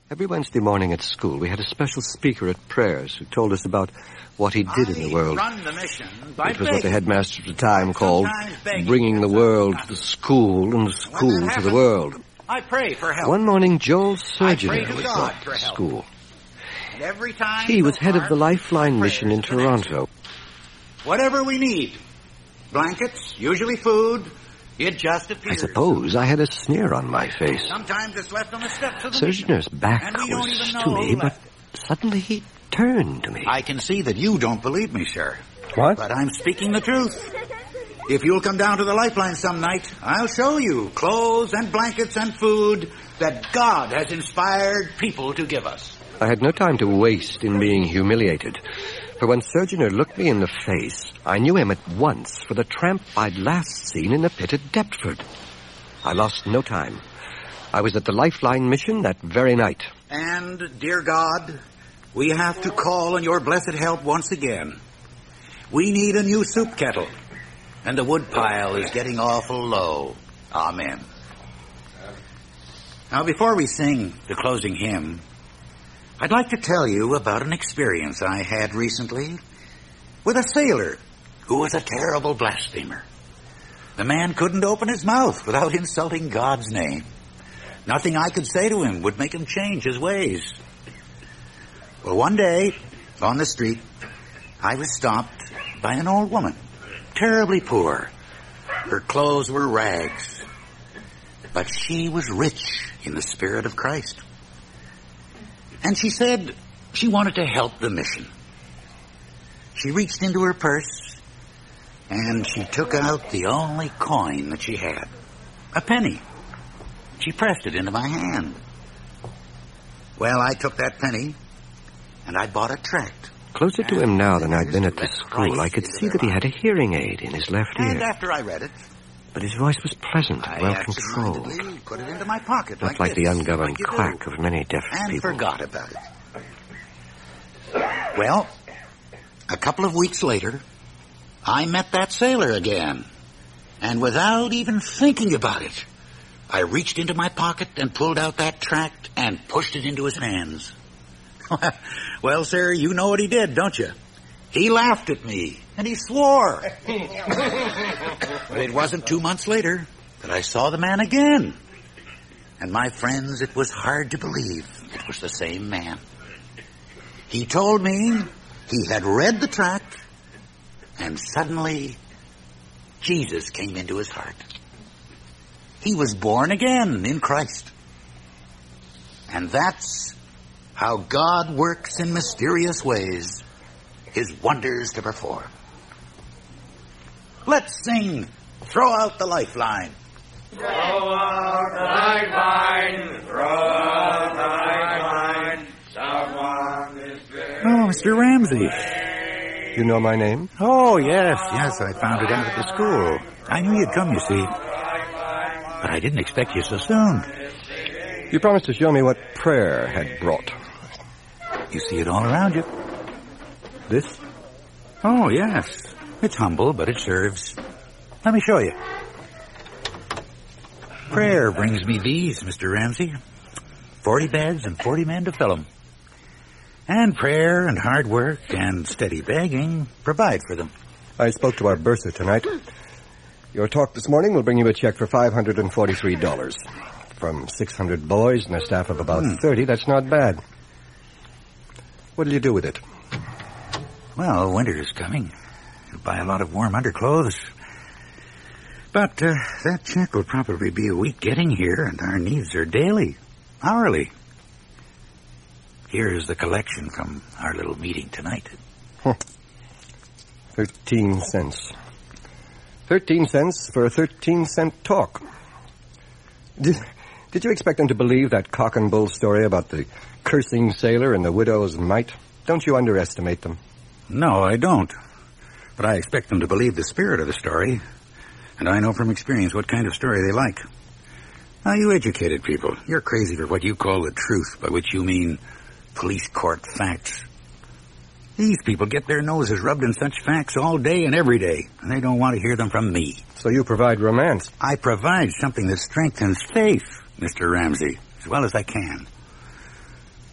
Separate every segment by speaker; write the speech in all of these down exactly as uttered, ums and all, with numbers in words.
Speaker 1: Every Wednesday morning at school, we had a special speaker at prayers who told us about what he did in the world.
Speaker 2: Run the mission by
Speaker 1: it was
Speaker 2: begging.
Speaker 1: what the headmaster at the time called bringing the world to the school and the school to
Speaker 2: happens,
Speaker 1: the world.
Speaker 2: I pray for help.
Speaker 1: One morning, Joel
Speaker 2: I pray
Speaker 1: Surgeon
Speaker 2: to
Speaker 1: was
Speaker 2: God
Speaker 1: brought
Speaker 2: for
Speaker 1: to
Speaker 2: help.
Speaker 1: school.
Speaker 2: And every time
Speaker 1: He was
Speaker 2: so
Speaker 1: head of
Speaker 2: far,
Speaker 1: the Lifeline
Speaker 2: my
Speaker 1: mission in
Speaker 2: prayers have been answered.
Speaker 1: Toronto.
Speaker 2: Whatever we need. Blankets, usually food. It just
Speaker 1: I
Speaker 2: appears.
Speaker 1: suppose I had a sneer on my face.
Speaker 2: Sometimes it's left on the steps of the
Speaker 1: Surgeoner's back
Speaker 2: And we don't
Speaker 1: was
Speaker 2: even know
Speaker 1: to
Speaker 2: who
Speaker 1: me, but
Speaker 2: left
Speaker 1: suddenly he turned to me.
Speaker 2: I can see that you don't believe me, sir.
Speaker 1: What?
Speaker 2: But I'm speaking the truth. If you'll come down to the Lifeline some night, I'll show you clothes and blankets and food that God has inspired people to give us.
Speaker 1: I had no time to waste in being humiliated. For when Surgeoner looked me in the face, I knew him at once for the tramp I'd last seen in the pit at Deptford. I lost no time. I was at the Lifeline mission that very night.
Speaker 2: And, dear God, we have to call on your blessed help once again. We need a new soup kettle, and the wood pile is getting awful low. Amen. Now, before we sing the closing hymn, I'd like to tell you about an experience I had recently with a sailor who was a terrible blasphemer. The man couldn't open his mouth without insulting God's name. Nothing I could say to him would make him change his ways. Well, one day, on the street, I was stopped by an old woman, terribly poor. Her clothes were rags, but she was rich in the Spirit of Christ. And she said she wanted to help the mission. She reached into her purse, and she took out the only coin that she had, a penny. She pressed it into my hand. Well, I took that penny, and I bought a tract.
Speaker 1: Closer to him now than I'd been at the school, I could see that he had a hearing aid in his left
Speaker 2: And
Speaker 1: ear.
Speaker 2: after I read it,
Speaker 1: But his voice was pleasant
Speaker 2: I
Speaker 1: and well controlled,
Speaker 2: absentmindedly put it into my pocket,
Speaker 1: not
Speaker 2: like,
Speaker 1: like
Speaker 2: this,
Speaker 1: the ungoverned
Speaker 2: like you do,
Speaker 1: clack of many deaf
Speaker 2: and
Speaker 1: people.
Speaker 2: forgot about it. Well, a couple of weeks later, I met that sailor again, and without even thinking about it, I reached into my pocket and pulled out that tract and pushed it into his hands. Well, sir, you know what he did, don't you? He laughed at me, and he swore. But it wasn't two months later that I saw the man again. And my friends, it was hard to believe it was the same man. He told me he had read the tract, and suddenly Jesus came into his heart. He was born again in Christ. And that's how God works in mysterious ways, his wonders to perform. Let's sing Throw Out the Lifeline.
Speaker 3: Throw out the lifeline, throw out the lifeline, someone is there.
Speaker 2: Oh, Mister Ramsey.
Speaker 1: You know my name?
Speaker 2: Oh, yes, yes, I found it out at the school. I knew you'd come, you see. But I didn't expect you so soon.
Speaker 1: You promised to show me what prayer had brought.
Speaker 2: You see it all around you.
Speaker 1: This?
Speaker 2: Oh, yes. It's humble, but it serves. Let me show you. Prayer brings me these, Mister Ramsey. Forty beds and forty men to fill them. And prayer and hard work and steady begging provide for them.
Speaker 1: I spoke to our bursar tonight. Your talk this morning will bring you a check for five hundred forty-three dollars. From six hundred boys and a staff of about
Speaker 2: Hmm.
Speaker 1: thirty, that's not bad. What'll you do with it?
Speaker 2: Well, winter is coming. You'll buy a lot of warm underclothes. But uh, that check will probably be a week getting here, and our needs are daily, hourly. Here's the collection from our little meeting tonight.
Speaker 1: Huh. Thirteen cents. Thirteen cents for a thirteen-cent talk. Did, did you expect them to believe that cock and bull story about the cursing sailor and the widow's mite? Don't you underestimate them.
Speaker 2: No, I don't. But I expect them to believe the spirit of the story. And I know from experience what kind of story they like. Now, you educated people, you're crazy for what you call the truth, by which you mean police court facts. These people get their noses rubbed in such facts all day and every day, and they don't want to hear them from me.
Speaker 1: So you provide romance.
Speaker 2: I provide something that strengthens faith, Mister Ramsey, as well as I can.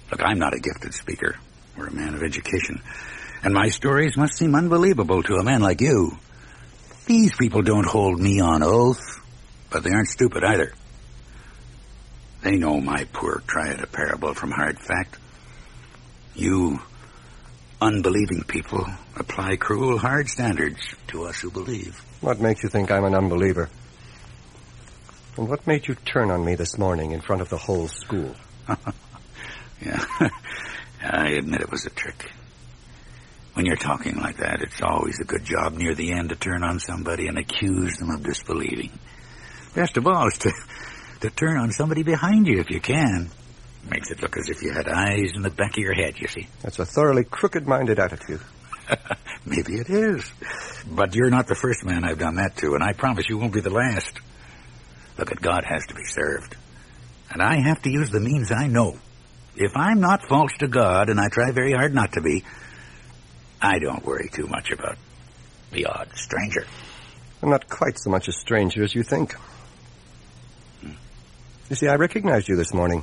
Speaker 2: Look, I'm not a gifted speaker or a man of education, and my stories must seem unbelievable to a man like you. These people don't hold me on oath, but they aren't stupid either. They know my poor triad a parable from hard fact. You unbelieving people apply cruel, hard standards to us who believe.
Speaker 1: What makes you think I'm an unbeliever? And what made you turn on me this morning in front of the whole school?
Speaker 2: Yeah, I admit it was a trick. When you're talking like that, it's always a good job near the end to turn on somebody and accuse them of disbelieving. Best of all is to, to turn on somebody behind you if you can. Makes it look as if you had eyes in the back of your head, you see.
Speaker 1: That's a thoroughly crooked-minded attitude.
Speaker 2: Maybe it is. But you're not the first man I've done that to, and I promise you won't be the last. Look, at God has to be served. And I have to use the means I know. If I'm not false to God, and I try very hard not to be, I don't worry too much about the odd stranger.
Speaker 1: I'm not quite so much a stranger as you think. Hmm. You see, I recognized you this morning.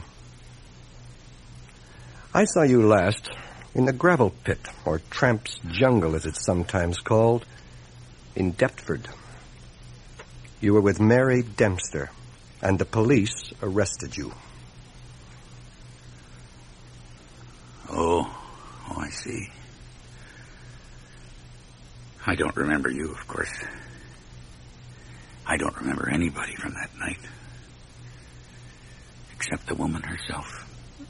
Speaker 1: I saw you last in the gravel pit, or Tramp's Jungle, as it's sometimes called, in Deptford. You were with Mary Dempster, and the police arrested you.
Speaker 2: Oh, oh, I see. I don't remember you, of course. I don't remember anybody from that night, except the woman herself.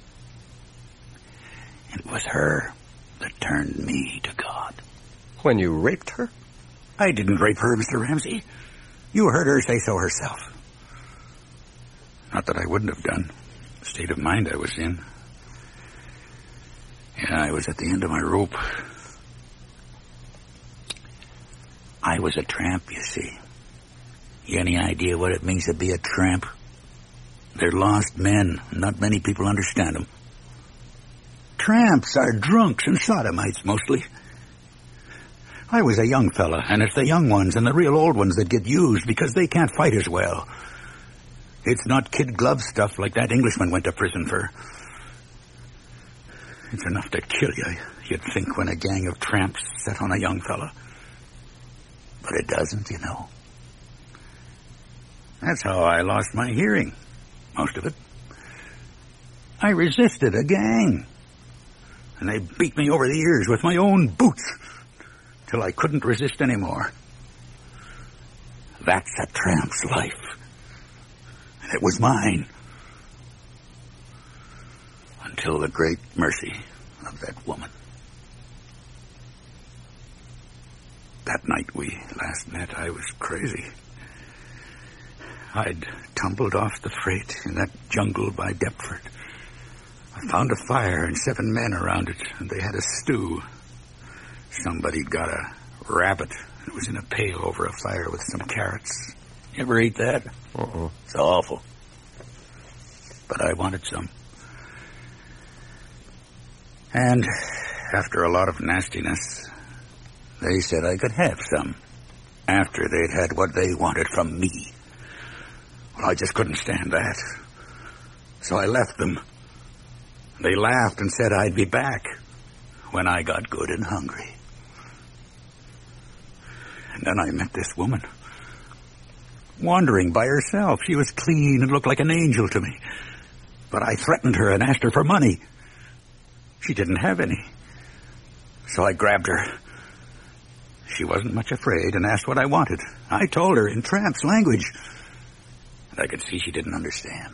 Speaker 2: It was her that turned me to God.
Speaker 1: When you raped her?
Speaker 2: I didn't rape her, Mister Ramsey. You heard her say so herself. Not that I wouldn't have done. The state of mind I was in. Yeah, I was at the end of my rope. I was a tramp, you see. You any idea what it means to be a tramp? They're lost men. Not many people understand them. Tramps are drunks and sodomites, mostly. I was a young fella, and it's the young ones and the real old ones that get used because they can't fight as well. It's not kid glove stuff like that Englishman went to prison for. It's enough to kill you, you'd think, when a gang of tramps set on a young fella. But it doesn't, you know. That's how I lost my hearing, most of it. I resisted a gang, and they beat me over the ears with my own boots till I couldn't resist anymore. That's a tramp's life, and it was mine. Until the great mercy of that woman. That night we last met, I was crazy. I'd tumbled off the freight in that jungle by Deptford. I found a fire and seven men around it, and they had a stew. Somebody'd got a rabbit. It was in a pail over a fire with some carrots. You ever eat that?
Speaker 1: Uh-uh.
Speaker 2: It's awful. But I wanted some. And after a lot of nastiness, they said I could have some after they'd had what they wanted from me. Well, I just couldn't stand that. So I left them. They laughed and said I'd be back when I got good and hungry. And then I met this woman, wandering by herself. She was clean and looked like an angel to me. But I threatened her and asked her for money. She didn't have any. So I grabbed her. She wasn't much afraid and asked what I wanted. I told her in tramp's language. And I could see she didn't understand.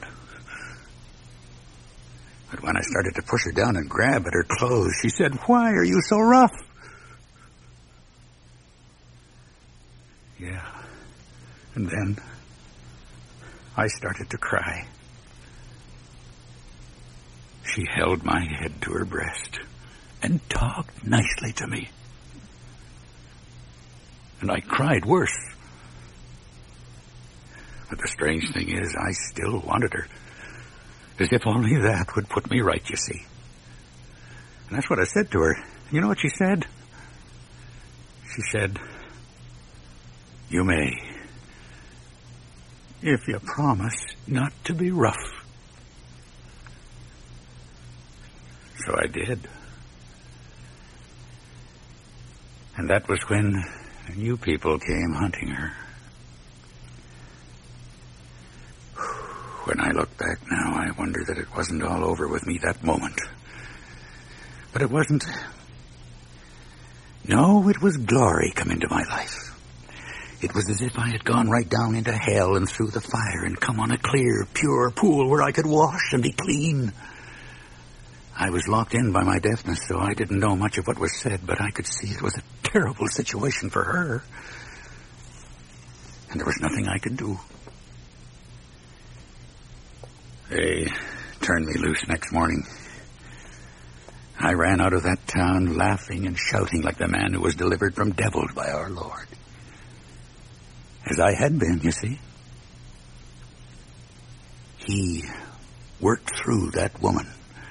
Speaker 2: But when I started to push her down and grab at her clothes, she said, "Why are you so rough?" Yeah. And then I started to cry. She held my head to her breast and talked nicely to me. And I cried worse. But the strange thing is, I still wanted her. As if only that would put me right, you see. And that's what I said to her. You know what she said? She said, "You may, if you promise not to be rough." So I did. And that was when you people came hunting her. When I look back now, I wonder that it wasn't all over with me that moment. But it wasn't. No, it was glory come into my life. It was as if I had gone right down into hell and through the fire and come on a clear, pure pool where I could wash and be clean. I was locked in by my deafness, so I didn't know much of what was said, but I could see it was a terrible situation for her. And there was nothing I could do. They turned me loose next morning. I ran out of that town laughing and shouting like the man who was delivered from devils by our Lord. As I had been, you see. He worked through that woman.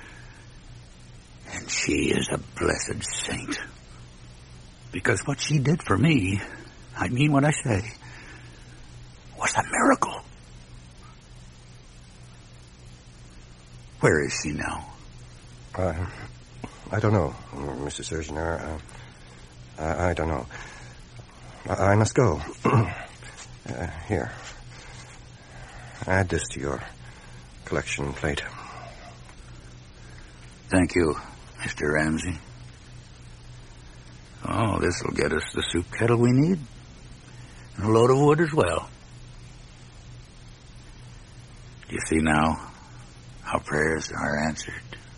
Speaker 2: And she is a blessed saint. Because what she did for me, I mean what I say, was a miracle. Where is she now?
Speaker 1: Uh, I don't know, Mister Surgeoner. Uh, I, I don't know. I, I must go. uh, here. Add this to your collection plate.
Speaker 2: Thank you, Mister Ramsey. Oh, this will get us the soup kettle we need. And a load of wood as well. Do you see now how prayers are answered?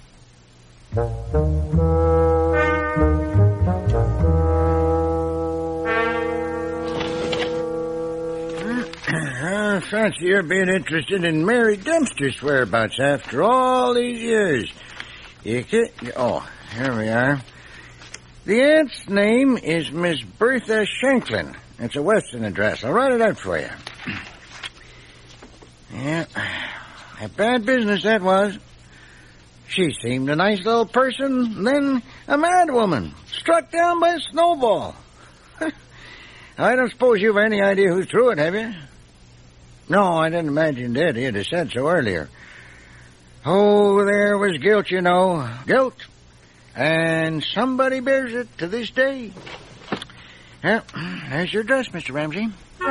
Speaker 4: I fancy you're being interested in Mary Dempster's whereabouts after all these years. You could, oh, here we are. The aunt's name is Miss Bertha Shanklin. It's a Western address. I'll write it out for you. Yeah, a bad business that was. She seemed a nice little person, then a mad woman, struck down by a snowball. I don't suppose you've any idea who threw it, have you? No, I didn't imagine you did. You'd have said so earlier. Oh, there was guilt, you know. Guilt. And somebody bears it to this day. Well, there's your address, Mister Ramsey.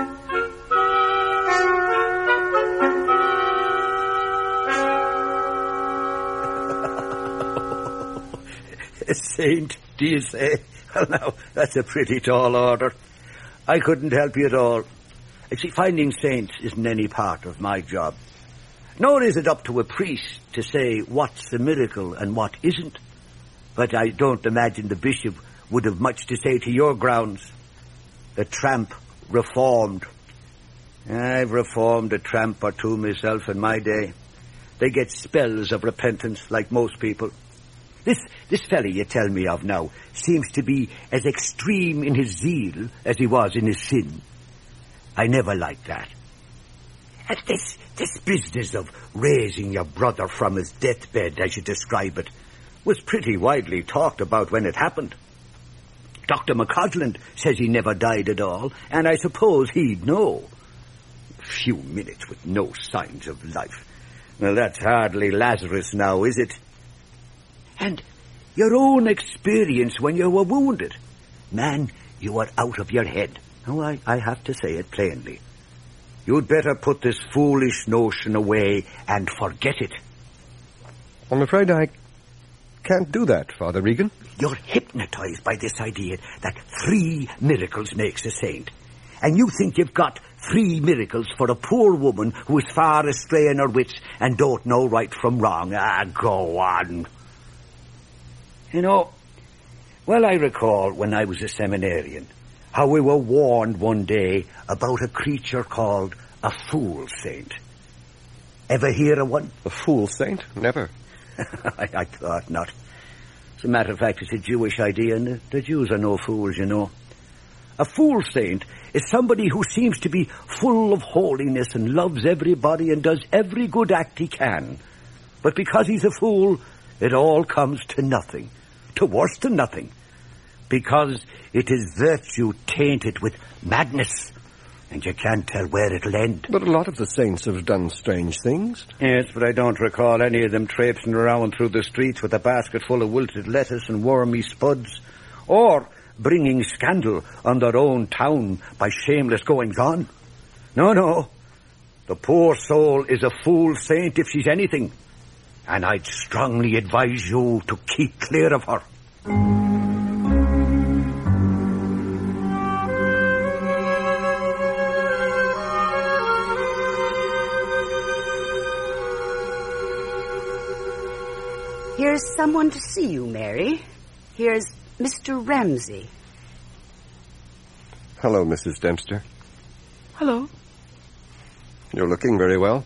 Speaker 5: A saint, do you say? Well, now, that's a pretty tall order. I couldn't help you at all. You see, finding saints isn't any part of my job. Nor is it up to a priest to say what's a miracle and what isn't. But I don't imagine the bishop would have much to say to your grounds. The tramp reformed. I've reformed a tramp or two myself in my day. They get spells of repentance like most people. This this fella you tell me of now seems to be as extreme in his zeal as he was in his sin. I never liked that. And this, this business of raising your brother from his deathbed, as you describe it, was pretty widely talked about when it happened. Doctor McCausland says he never died at all, and I suppose he'd know. A few minutes with no signs of life. Well, that's hardly Lazarus now, is it? And your own experience when you were wounded. Man, you were out of your head. Oh, I, I have to say it plainly. You'd better put this foolish notion away and forget it.
Speaker 1: I'm afraid I can't do that, Father Regan.
Speaker 5: You're hypnotized by this idea that three miracles makes a saint. And you think you've got three miracles for a poor woman who is far astray in her wits and don't know right from wrong. Ah, go on. You know, well, I recall when I was a seminarian how we were warned one day about a creature called a fool saint. Ever hear of one?
Speaker 1: A fool saint? Never.
Speaker 5: I, I thought not. As a matter of fact, it's a Jewish idea, and the Jews are no fools, you know. A fool saint is somebody who seems to be full of holiness and loves everybody and does every good act he can. But because he's a fool, it all comes to nothing. To worse than nothing. Because it is virtue tainted with madness. and you can't tell where it'll end.
Speaker 1: But a lot of the saints have done strange things.
Speaker 5: Yes, but I don't recall any of them traipsing around through the streets with a basket full of wilted lettuce and wormy spuds, or bringing scandal on their own town by shameless goings-on. No, no. The poor soul is a fool saint if she's anything, and I'd strongly advise you to keep clear of her.
Speaker 6: Here's someone to see you, Mary. Here's Mister Ramsey.
Speaker 1: Hello, Missus Dempster.
Speaker 7: Hello.
Speaker 1: You're looking very well.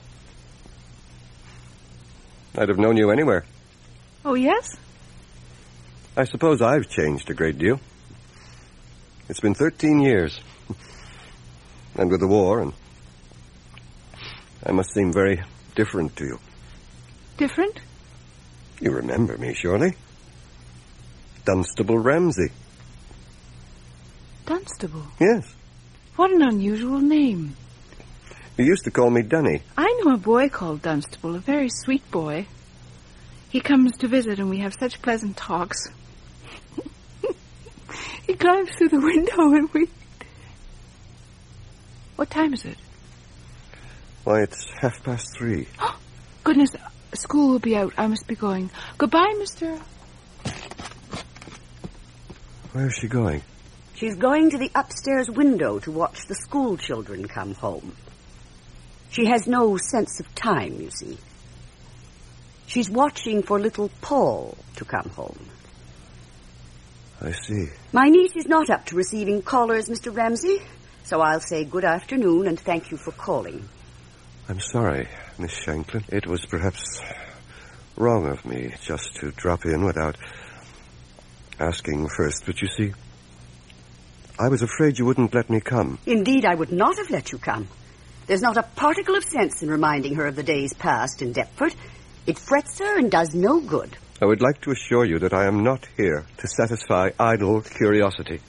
Speaker 1: I'd have known you anywhere.
Speaker 7: Oh, yes?
Speaker 1: I suppose I've changed a great deal. It's been thirteen years. And with the war, and I must seem very different to you.
Speaker 7: Different?
Speaker 1: You remember me, surely? Dunstable Ramsey.
Speaker 7: Dunstable?
Speaker 1: Yes.
Speaker 7: What an unusual name.
Speaker 1: You used to call me Dunny.
Speaker 7: I know a boy called Dunstable, a very sweet boy. He comes to visit and we have such pleasant talks. He climbs through the window and we... What time is it?
Speaker 1: Why, it's half past three.
Speaker 7: Goodness, school will be out. I must be going. Goodbye, mister.
Speaker 1: Where's she going?
Speaker 6: She's going to the upstairs window to watch the school children come home. She has no sense of time, you see. She's watching for little Paul to come home.
Speaker 1: I see.
Speaker 6: My niece is not up to receiving callers, Mister Ramsey, so I'll say good afternoon and thank you for calling.
Speaker 1: I'm sorry, Miss Shanklin. It was perhaps wrong of me just to drop in without asking first, but you see, I was afraid you wouldn't let me come.
Speaker 6: Indeed, I would not have let you come. There's not a particle of sense in reminding her of the days past in Deptford. It frets her and does no good.
Speaker 1: I would like to assure you that I am not here to satisfy idle curiosity.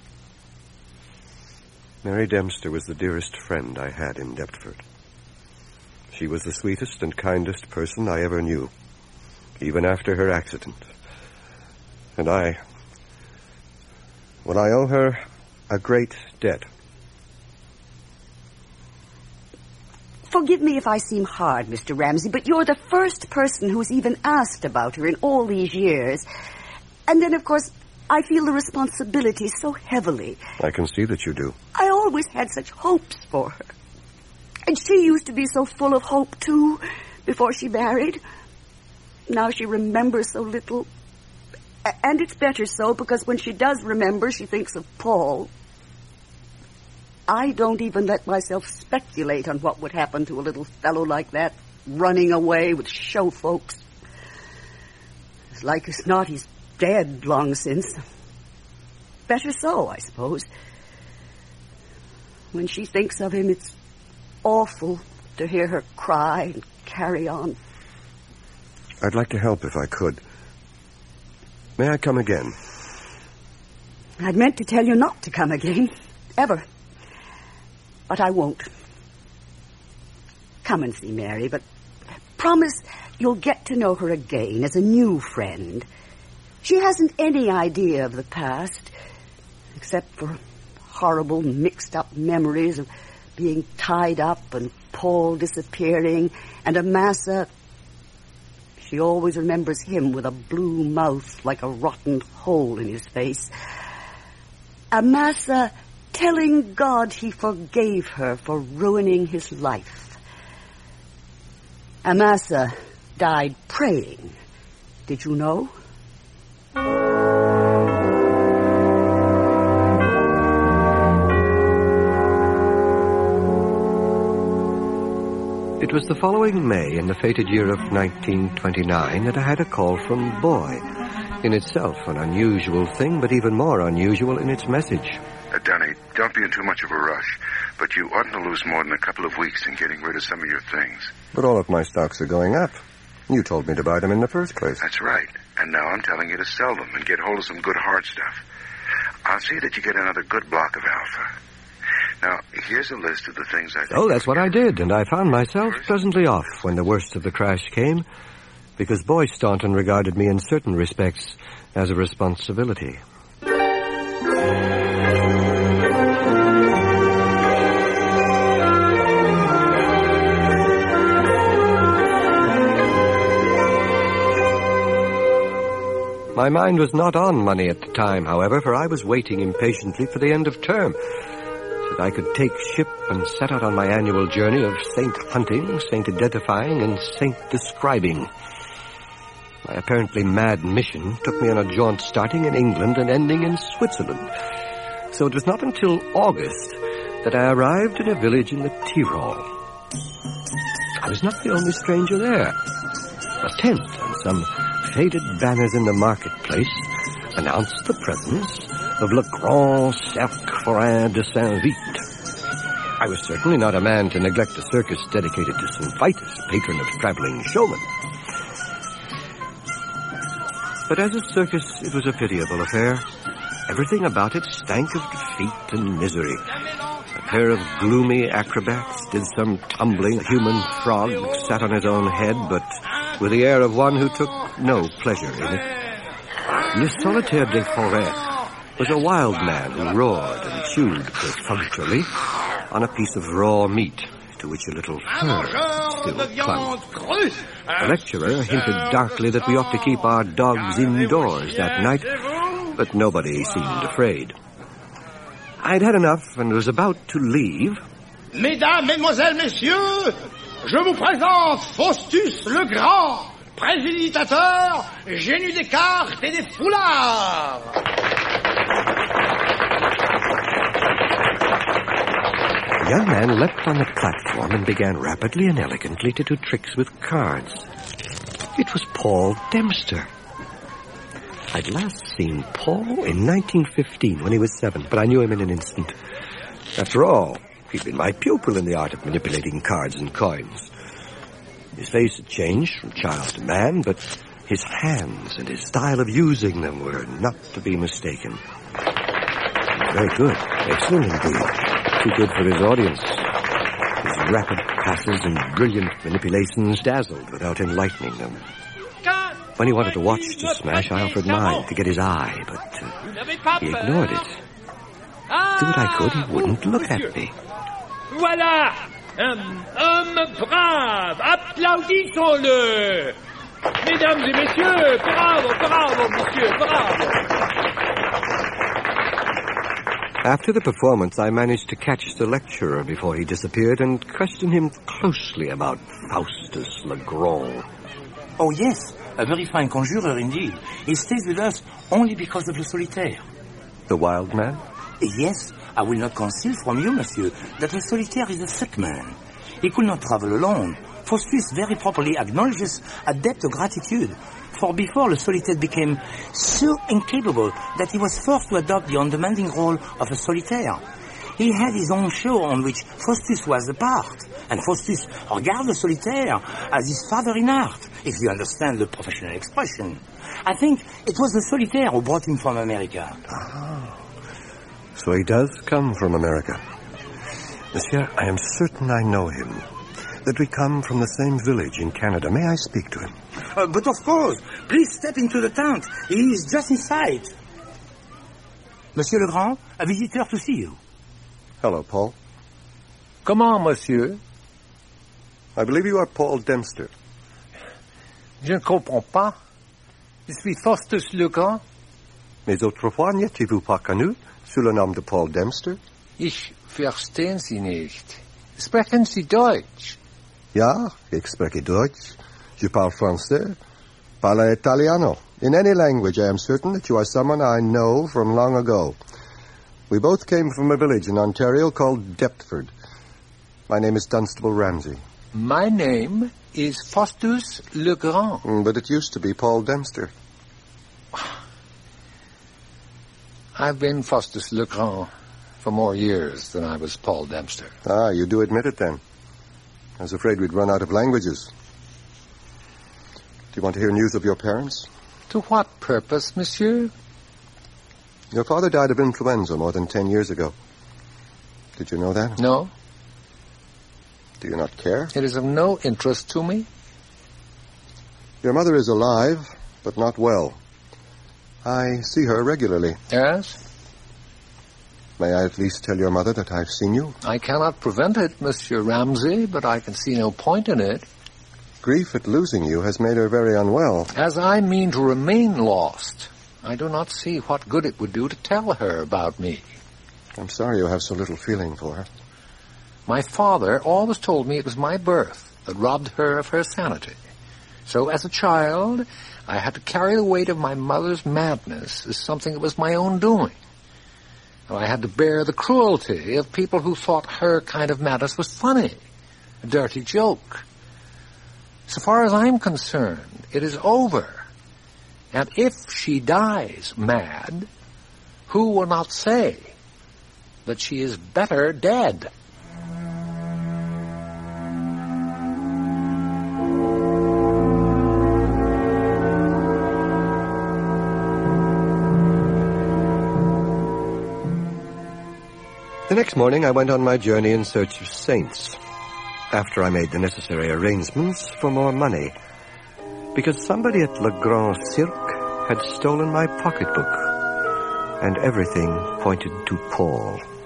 Speaker 1: Mary Dempster was the dearest friend I had in Deptford. She was the sweetest and kindest person I ever knew, even after her accident. And I... well, I owe her a great debt.
Speaker 6: Forgive me if I seem hard, Mister Ramsey, but you're the first person who's even asked about her in all these years. And then, of course, I feel the responsibility so heavily.
Speaker 1: I can see that you do.
Speaker 6: I always had such hopes for her. And she used to be so full of hope, too, before she married. Now she remembers so little. And it's better so, because when she does remember, she thinks of Paul. I don't even let myself speculate on what would happen to a little fellow like that, running away with show folks. As like as not, he's dead long since. Better so, I suppose. When she thinks of him, it's awful to hear her cry and carry on.
Speaker 1: I'd like to help if I could. May I come again?
Speaker 6: I'd meant to tell you not to come again, ever. But I won't. Come and see Mary, but promise you'll get to know her again as a new friend. She hasn't any idea of the past, except for horrible mixed-up memories of being tied up and Paul disappearing and Amasa. She always remembers him with a blue mouth like a rotten hole in his face. Amasa telling God he forgave her for ruining his life. Amasa died praying. Did you know?
Speaker 1: It was the following May, in the fated year of nineteen twenty-nine, that I had a call from Boy. In itself an unusual thing, but even more unusual in its message.
Speaker 8: Uh, Danny, don't be in too much of a rush, but you oughtn't to lose more than a couple of weeks in getting rid of some of your things.
Speaker 1: But all of my stocks are going up. You told me to buy them in the first place.
Speaker 8: That's right. And now I'm telling you to sell them and get hold of some good hard stuff. I'll see that you get another good block of alpha. Now, here's a list of the things I think...
Speaker 1: Oh, that's what I did, and I found myself pleasantly off when the worst of the crash came, because Boy Staunton regarded me in certain respects as a responsibility. My mind was not on money at the time, however, for I was waiting impatiently for the end of term, so that I could take ship and set out on my annual journey of saint hunting, saint identifying, and saint describing. My apparently mad mission took me on a jaunt starting in England and ending in Switzerland. So it was not until August that I arrived in a village in the Tyrol. I was not the only stranger there. A tent and some faded banners in the marketplace announced the presence of Le Grand Cercle Forain de Saint-Vite. I was certainly not a man to neglect a circus dedicated to Saint Vitus, patron of traveling showmen. But as a circus, it was a pitiable affair. Everything about it stank of defeat and misery. A pair of gloomy acrobats did some tumbling. A human frog sat on his own head, but with the air of one who took no pleasure in it. Le Solitaire des Forêts was a wild man who roared and chewed perfunctorily on a piece of raw meat to which a little fur still clung. The lecturer hinted darkly that we ought to keep our dogs indoors that night, but nobody seemed afraid. I'd had enough and was about to leave.
Speaker 9: Mesdames, Mesdemoiselles, Messieurs, je vous présente Faustus le Grand, présiditateur, génie des cartes et des foulards.
Speaker 1: The young man leapt on the platform and began rapidly and elegantly to do tricks with cards. It was Paul Dempster. I'd last seen Paul in nineteen fifteen when he was seven, but I knew him in an instant. After all, he'd been my pupil in the art of manipulating cards and coins. His face had changed from child to man, but his hands and his style of using them were not to be mistaken. Very good. Excellent indeed. Too good for his audience. His rapid passes and brilliant manipulations dazzled without enlightening them. When he wanted to watch to smash, I offered mine to get his eye, but uh, he ignored it. Do what I could, he wouldn't look at me.
Speaker 3: Voilà un homme brave. Applaudissons-le. Mesdames et messieurs, bravo, bravo, monsieur, bravo.
Speaker 1: After the performance, I managed to catch the lecturer before he disappeared and question him closely about Faustus le Grand.
Speaker 10: Oh, yes, a very fine conjurer indeed. He stays with us only because of Le Solitaire.
Speaker 1: The wild man?
Speaker 10: Yes, I will not conceal from you, monsieur, that Le Solitaire is a sick man. He could not travel alone. Faustus very properly acknowledges a debt of gratitude, for before Le Solitaire became so incapable that he was forced to adopt the undemanding role of a solitaire. He had his own show on which Faustus was a part, and Faustus regarded Le Solitaire as his father in art, if you understand the professional expression. I think it was Le Solitaire who brought him from America.
Speaker 1: Ah, so he does come from America. Monsieur, I am certain I know him. That we come from the same village in Canada. May I speak to him?
Speaker 10: Uh, but of course. Please step into the tent. He is just in sight. Monsieur Legrand, a visitor to see you.
Speaker 1: Hello, Paul.
Speaker 11: Comment, monsieur?
Speaker 1: I believe you are Paul Dempster.
Speaker 11: Je ne comprends pas. Je suis Faustus le Grand.
Speaker 1: Mais autrefois n'étiez-vous pas connu sous le nom de Paul Dempster?
Speaker 11: Ich verstehe Sie nicht. Sprechen Sie Deutsch?
Speaker 1: Ja, ich spreche Deutsch. Je parle français. Parle italiano. In any language, I am certain that you are someone I know from long ago. We both came from a village in Ontario called Deptford. My name is Dunstable Ramsay.
Speaker 11: My name is Faustus le Grand.
Speaker 1: Mm, but it used to be Paul Dempster.
Speaker 11: I've been Faustus le Grand for more years than I was Paul Dempster.
Speaker 1: Ah, you do admit it then. I was afraid we'd run out of languages. Do you want to hear news of your parents?
Speaker 11: To what purpose, monsieur?
Speaker 1: Your father died of influenza more than ten years ago. Did you know that?
Speaker 11: No.
Speaker 1: Do you not care?
Speaker 11: It is of no interest to me.
Speaker 1: Your mother is alive, but not well. I see her regularly.
Speaker 11: Yes?
Speaker 1: May I at least tell your mother that I've seen you?
Speaker 11: I cannot prevent it, Monsieur Ramsay, but I can see no point in it.
Speaker 1: Grief at losing you has made her very unwell.
Speaker 11: As I mean to remain lost, I do not see what good it would do to tell her about me.
Speaker 1: I'm sorry you have so little feeling for her.
Speaker 11: My father always told me it was my birth that robbed her of her sanity. So as a child, I had to carry the weight of my mother's madness as something that was my own doing. And I had to bear the cruelty of people who thought her kind of madness was funny, a dirty joke. So far as I'm concerned, it is over. And if she dies mad, who will not say that she is better dead?
Speaker 1: The next morning I went on my journey in search of saints, after I made the necessary arrangements for more money, because somebody at Le Grand Cirque had stolen my pocketbook, and everything pointed to Paul.